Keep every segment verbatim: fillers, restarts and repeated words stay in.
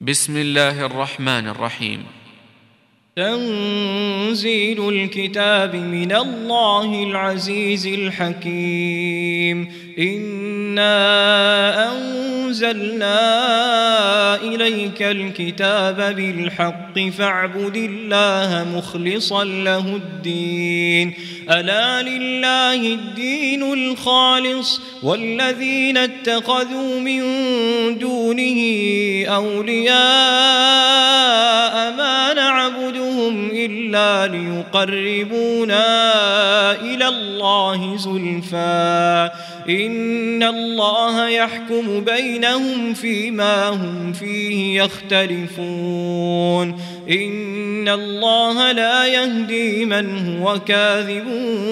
بسم الله الرحمن الرحيم. تنزيل الكتاب من الله العزيز الحكيم. إنا أنزلنا إليك الكتاب بالحق فاعبد الله مخلصا له الدين. ألا لله الدين الخالص والذين اتخذوا من دونه أولياء ما نعبدهم إلا ليقربونا إلى الله زلفى إن الله يحكم بينهم فيما هم فيه يختلفون. إن الله لا يهدي من هو كاذب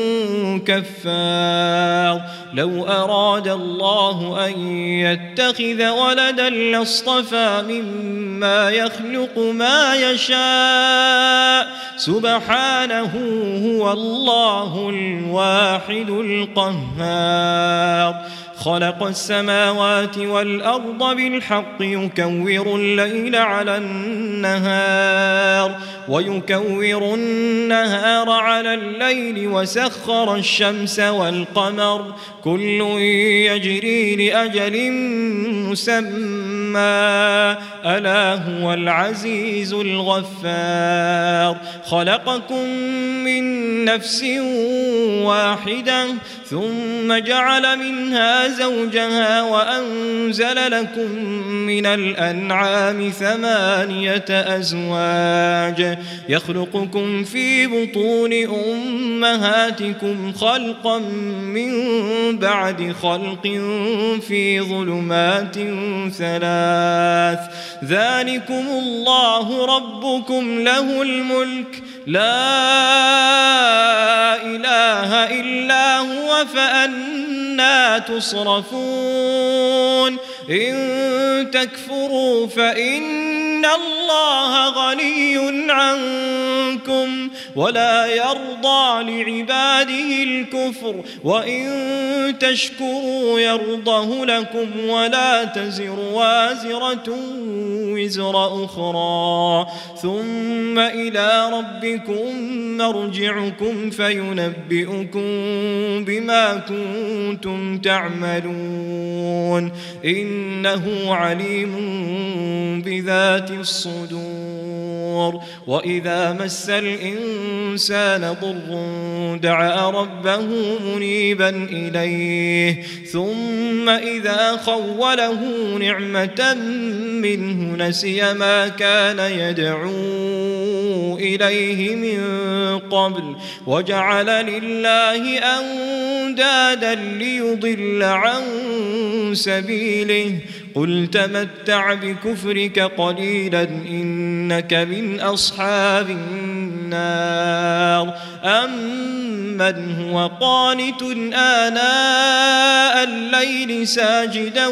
كفار. لو أراد الله أن يتخذ ولدا لاصطفى مما يخلق ما يشاء سبحانه هو الله الواحد القهار. خلق السماوات والأرض بالحق يكور الليل على النهار ويكور النهار على الليل وسخر الشمس والقمر كل يجري لأجل مسمى ألا هو العزيز الغفار. خلقكم من نفس واحدة ثم جعل منها زوجها وأنزل لكم من الأنعام ثمانية أزواج يخلقكم في بطون أمهاتكم خلقا من بعد خلق في ظلمات ثلاث ذلكم الله ربكم له الملك لا إله إلا هو فأنى تصرفون. إن تكفروا فإن الله غني عنكم ولا يرضى لعباده الكفر وإن تشكروا يرضه لكم ولا تزر وازرة وزر أخرى ثم إلى ربكم مرجعكم فينبئكم بما كنتم تعملون إنه عليم بذات الصدور. وإذا مس الإنسان ضر دعا ربه منيبا إليه ثم إذا خوله نعمة منه نسي ما كان يدعو إليه من قبل وجعل لله أندادا ليضل عن سبيله قل تمتع بكفرك قليلا إنك من أصحاب النار. أمن هو قانت آناء الليل ساجدا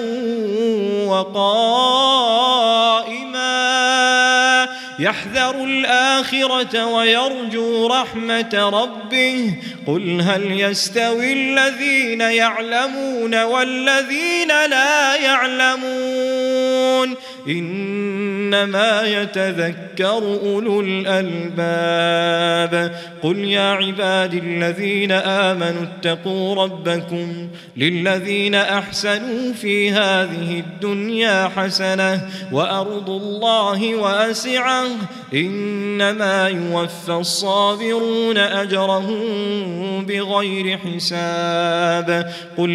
وقائما يحذر الآخرة ويرجو رحمة ربه قل هل يستوي الذين يعلمون والذين لا يعلمون إنما يتذكر أولو الألباب. قل يا عبادي الذين آمنوا اتقوا ربكم للذين أحسنوا في هذه الدنيا حسنة وأرض الله واسعة إنما يوفى الصابرون أجرهم بغير حساب. قل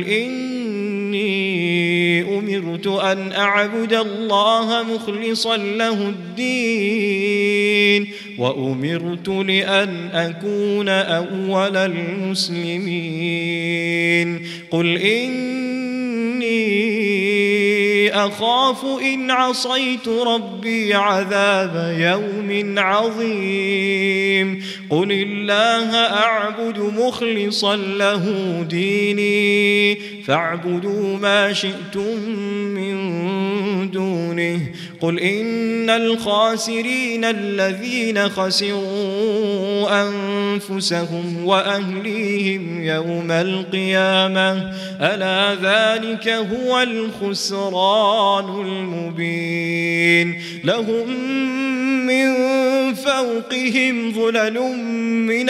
إني أمرت أن أعبد الله مخلصا له الدين وأمرت لأن أكون أول المسلمين. قل إني أخاف إن عصيت ربي عذاب يوم عظيم. قل الله أعبد مخلصا له ديني فاعبدوا ما شئتم من دونه. قل إن الخاسرين الذين خسروا أنفسهم وأهليهم يوم القيامة ألا ذلك هو الخسران المبين لهم من فوقهم ظلل من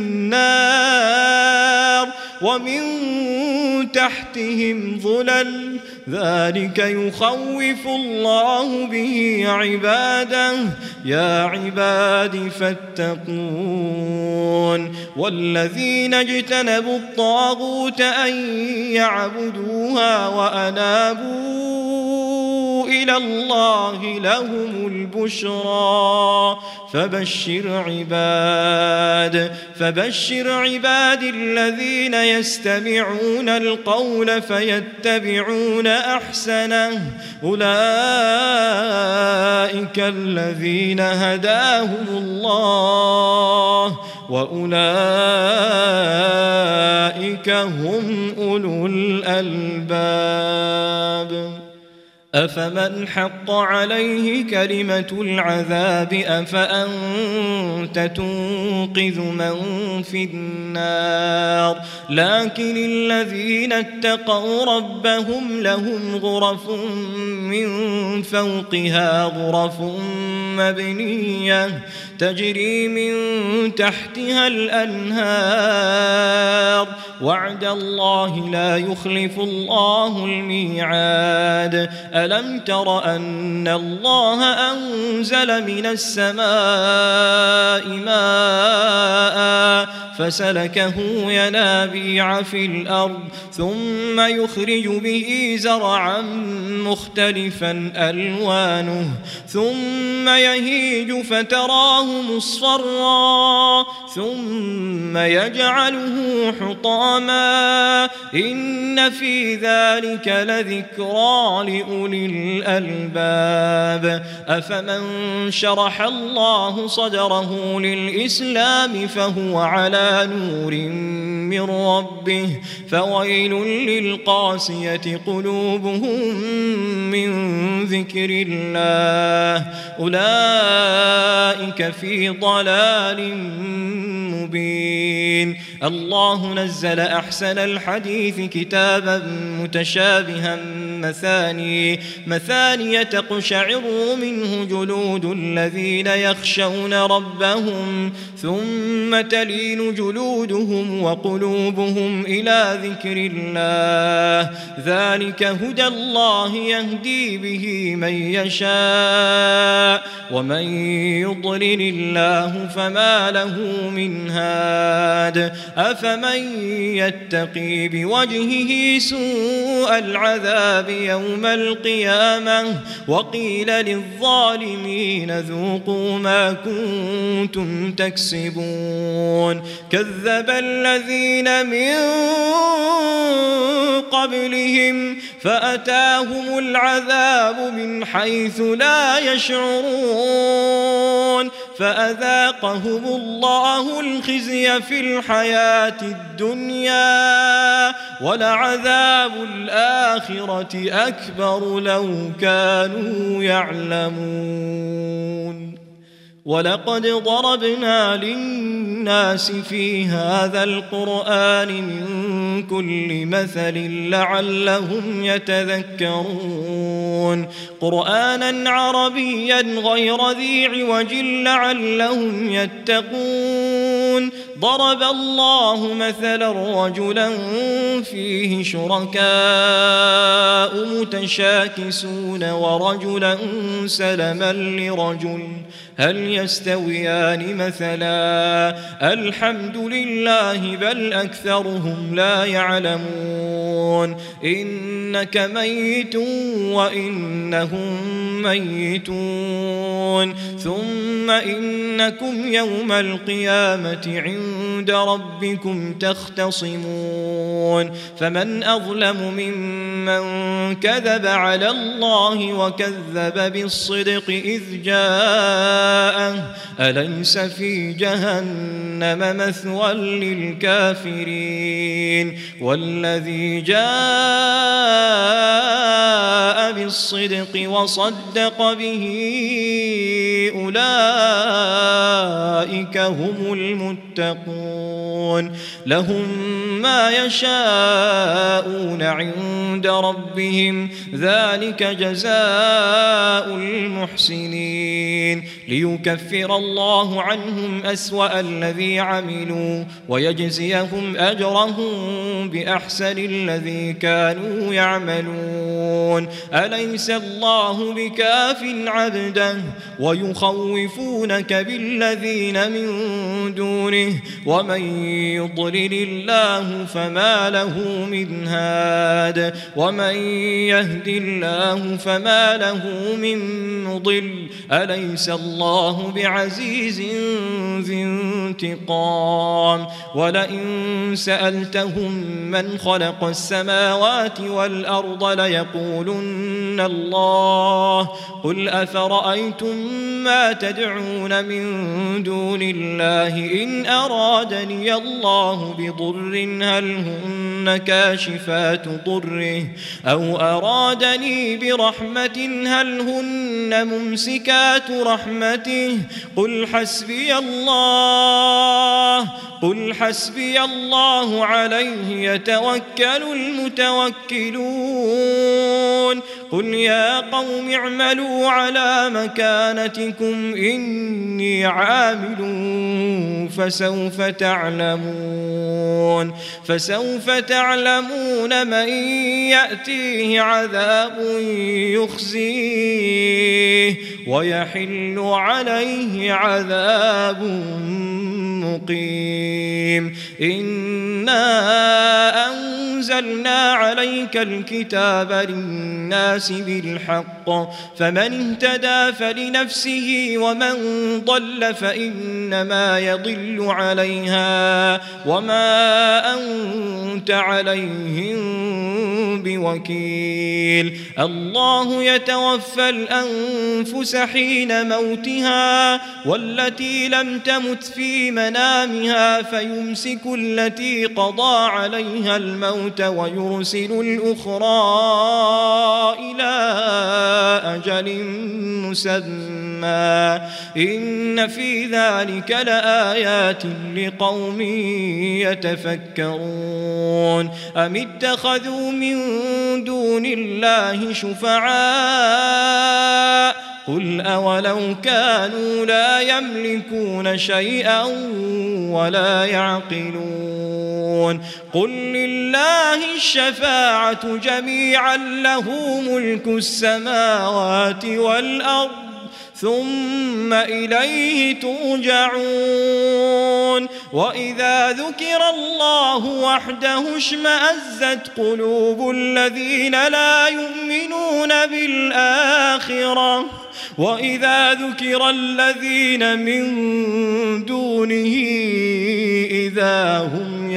النار ومن تحتهم ظلل ذلك يخوف الله به عباده يا عباد فاتقون والذين اجتنبوا الطاغوت أن يعبدوها وأنابوا إلى الله لهم البشرى فبشر عباد فبشر عباد الذين يستمعون القول فيتبعون أحسنه أولئك الذين هداهم الله وأولئك هم أولو الألباب أفمن حق عليه كلمة العذاب أفأنت تنقذ من في النار لكن الذين اتقوا ربهم لهم غرف من فوقها غرف مبنية تجري من تحتها الأنهار وعد الله لا يخلف الله الميعاد ألم تر أن الله أنزل من السماء ماء فسلكه ينابيع في الأرض ثم يخرج به زرعا مختلفا ألوانه ثم يهيج فتراه مصفرا ثم يجعله حطاما إن في ذلك لذكرى لأولي الألباب أفمن شرح الله صدره للإسلام فهو على نور من ربه فويل للقاسية قلوبهم من ذكر الله أولئك في ضلال مبين الله نزل أحسن الحديث كتابا متشابها مثاني مثاني تقشعر منه جلود الذين يخشون ربهم ثم تلين جلودهم وقلوبهم إلى ذكر الله ذلك هدى الله يهدي به من يشاء ومن يضلل الله فما له من هاد أفمن يتقي بوجهه سوء العذاب يوم القيامة وقيل للظالمين ذوقوا ما كنتم تكسبون كذب الذين من قبلهم فأتاهم العذاب من حيث لا يشعرون فأذاقهم الله الخزي في الحياة الدنيا ولعذاب الآخرة أكبر لو كانوا يعلمون ولقد ضربنا للناس في هذا القرآن من كل مثل لعلهم يتذكرون قرآنا عربيا غير ذي عوج لعلهم يتقون ضرب الله مثلا رجلا فيه شركاء متشاكسون ورجلا سلما لرجل هل يستويان مثلا الحمد لله بل أكثرهم لا يعلمون إنك ميت وإنهم ميتون ثم إنكم يوم القيامة عند ربكم تختصمون فمن أظلم ممن من كذب على الله وكذب بالصدق إذ جاءه أليس في جهنم مثوى للكافرين والذي جاء بالصدق وصدق به أولئك هم المتقون لهم ما يشاءون عند ربهم ذلك جزاء المحسنين ليكفر الله عنهم أسوأ الذي عملوا ويجزيهم أجرهم بأحسن الذي كانوا يعملون أليس الله بكاف عبده ويخوفونك بالذين من دونه ومن يضلل الله فما له من هاد ومن يهد الله فما له من مضل أليس الله بعزيز ذي انتقام ولئن سألتهم من خلق السماوات والأرض ليقولن الله قل أفرأيتم ما تدعون من دون الله إن أرادني الله بضر هل هن كاشفات ضره أو أرادني برحمة هل هن ممسكات رحمته قل حسبي الله قل حسبي الله عليه يتوكل المتوكلون قل يا قوم اعملوا على مكانتكم إني عامل فسوف تعلمون فسوف تعلمون من يأتيه عذاب يخزيه ويحل عليه عذاب مقيم إنا أنزلنا عليك الكتاب للناس بالحق فمن اهتدى فلنفسه ومن ضل فإنما يضل عليها وما أنت عليهم بوكيل الله يتوفى الأنفس حين موتها والتي لم تمت في منامها فيمسك التي قضى عليها الموت ويرسل الأخرى إلى أجل مسمى إن في ذلك لآيات لقوم يتفكرون أم اتخذوا من دون الله شفعاء قل أولو كانوا لا يملكون شيئا ولا يعقلون قل لله الشفاعة جميعا له ملك السماوات والأرض ثم إليه ترجعون وإذا ذكر الله وحده اشمأزت قلوب الذين لا يؤمنون بالآخرة وإذا ذكر الذين من دونه إذا هم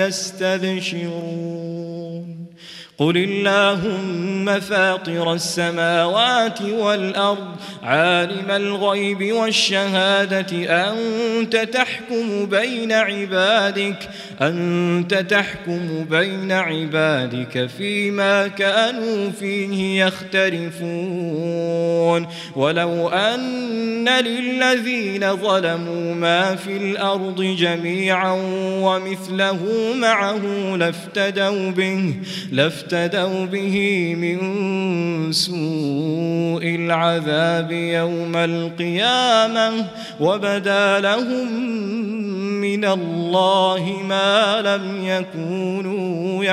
يستبشرون قل اللهم فاطر السماوات والأرض عالم الغيب والشهادة أنت تحكم بين عبادك أنت تحكم بين عبادك فيما كانوا فيه يختلفون ولو أن للذين ظلموا ما في الأرض جميعا ومثله معه لافتدوا به لافتدوا به من سوء العذاب يوم القيامة وبدا لهم من الله ما لم يكونوا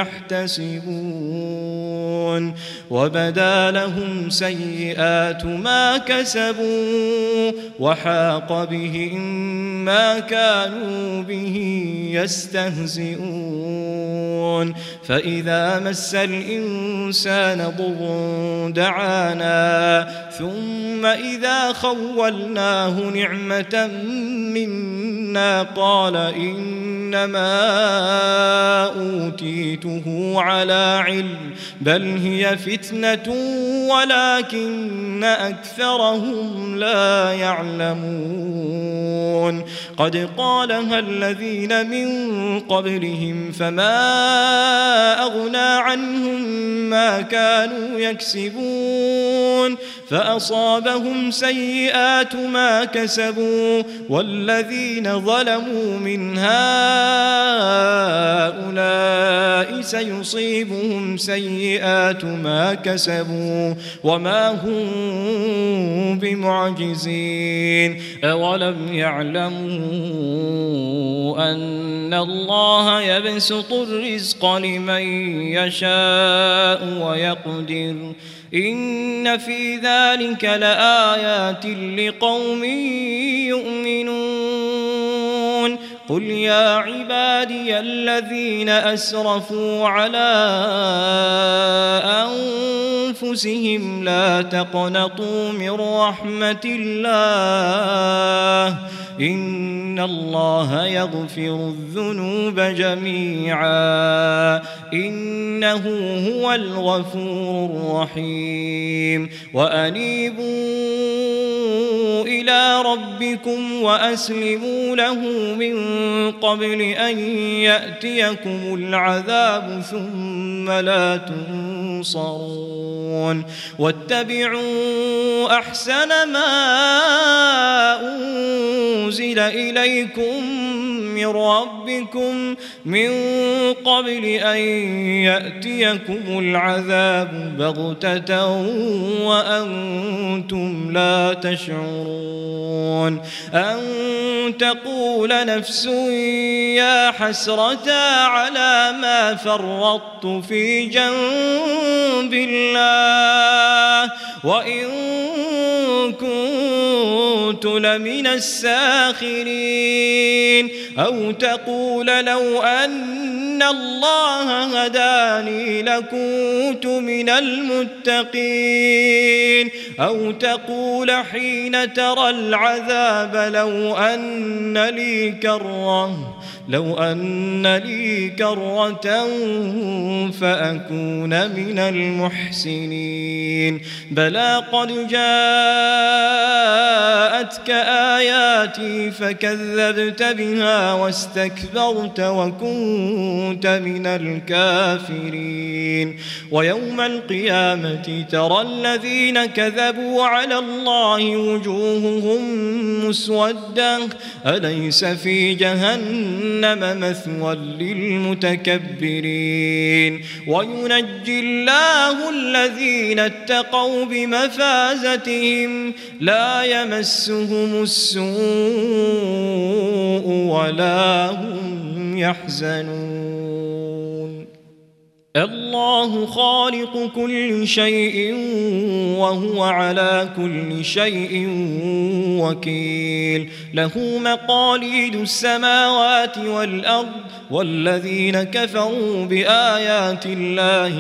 يحتسبون وبدا لهم سيئات ما كسبوا وحاق بهم ما كانوا به يستهزئون فإذا مس الإنسان ضر دعانا ثم إذا خولناه نعمة منا قال إن إنما أوتيته على علم بل هي فتنة ولكن أكثرهم لا يعلمون قد قالها الذين من قبلهم فما أغنى عنهم ما كانوا يكسبون فأصابهم سيئات ما كسبوا والذين ظلموا من هؤلاء سيصيبهم سيئات ما كسبوا وما هم بمعجزين أولم يعلموا أن الله يبسط الرزق لمن يشاء ويقدر إن في ذلك لآيات لقوم يؤمنون قل يا عبادي الذين أسرفوا على أنفسهم لا تقنطوا من رحمة الله إن الله يغفر الذنوب جميعا إنه هو الغفور الرحيم وأنيبوا إلى ربكم وأسلموا له من قبل أن يأتيكم العذاب ثم لا تنصرون واتبعوا أحسن ما أنزل إليكم من ربكم من قبل أن يأتيكم العذاب بغتة وأنتم لا تشعرون أن تقول نفس يا حسرة على ما فرطت في جنب الله وإن كنت لمن الساخرين أو تقول لو أن الله هداني لكنت من المتقين أو تقول حين ترى العذاب لو أن لي كرة لو أن لي كرة فأكون من المحسنين بلى قد جاءتك آياتي فكذبت بها واستكبرت وكنت من الكافرين ويوم القيامة ترى الذين كذبوا على الله وجوههم مسودة أليس في جهنم مثوى للمتكبرين وينجي الله الذين اتقوا بمفازتهم لا يمسهم السوء ولا هم يحزنون الله خالق كل شيء وهو على كل شيء وكيل له مقاليد السماوات والأرض والذين كفروا بآيات الله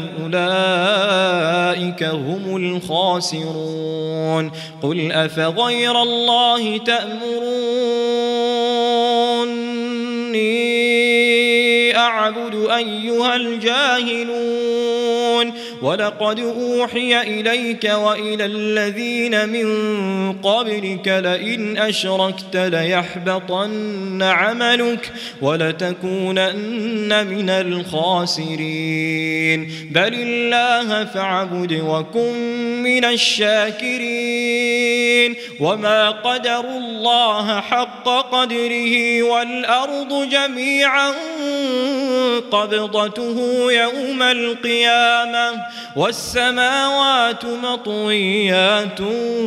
أولئك هم الخاسرون قل أفغير الله تأمروني أعبد أيها الجاهلون ولقد أوحي إليك وإلى الذين من قبلك لئن أشركت ليحبطن عملك ولتكونن من الخاسرين بل الله فاعبد وكن من الشاكرين وما قدروا الله حق قدره والأرض جميعا قبضته يوم القيامة والسماوات مطويات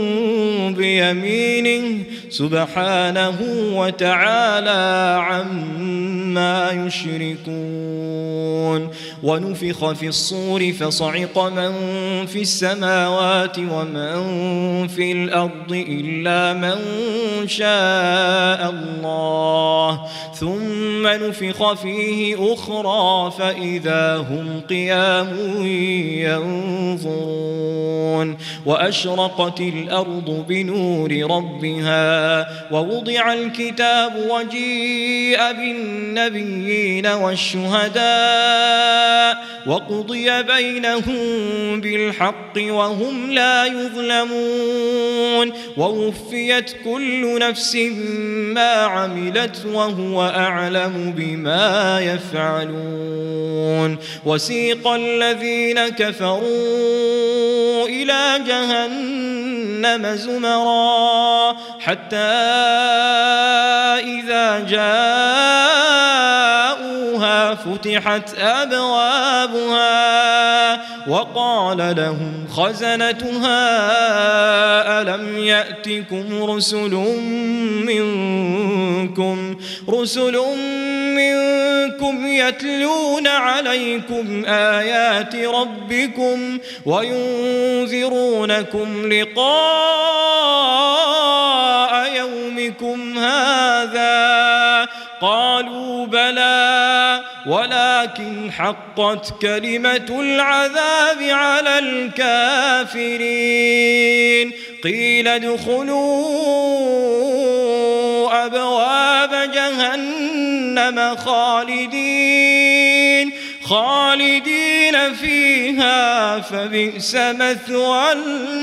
بيمينه سبحانه وتعالى عما يشركون ونفخ في الصور فصعق من في السماوات ومن في الأرض إلا من شاء الله ثم نفخ فيه أخرى أخرى فإذا هم قيام ينظرون وأشرقت الأرض بنور ربها ووضع الكتاب وجيء بالنبيين والشهداء وقضي بينهم بالحق وهم لا يظلمون ووفيت كل نفس ما عملت وهو أعلم بما يفعلون وسيق الذين كفروا إلى جهنم زمرا حتى إذا جاءوها فتحت أبوابها وقال لهم خزنتها ألم يأتكم رسل منكم رسل منكم يتلون عليكم آيات ربكم وينذرونكم لقاء يومكم هذا قالوا بلى ولكن حقت كلمة العذاب على الكافرين قيل ادخلوا أبواب جهنم خالدين خالدين فيها فبئس مثوى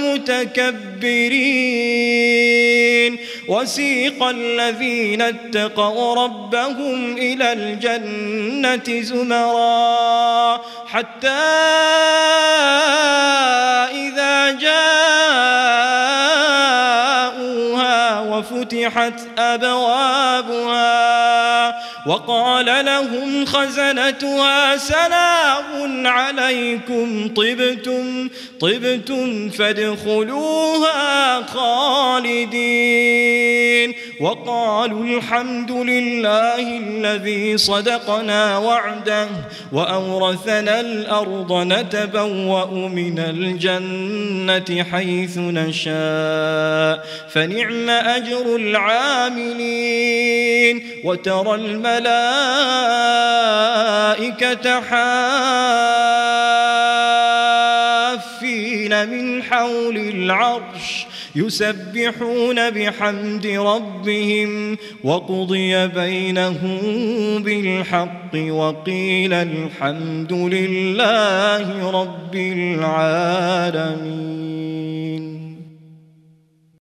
المتكبرين وسيق الذين اتقوا ربهم إلى الجنة زمرا حتى إذا جاءوها وفتحت أبوابها وقال لهم خزنتها سلام عليكم طبتم طبتم فادخلوها خالدين وقالوا الحمد لله الذي صدقنا وعده وأورثنا الأرض نتبوأ من الجنة حيث نشاء فنعم أجر العاملين وترى الملائكة حافين من حول العرش يسبحون بحمد ربهم وقضي بينهم بالحق وقيل الحمد لله رب العالمين.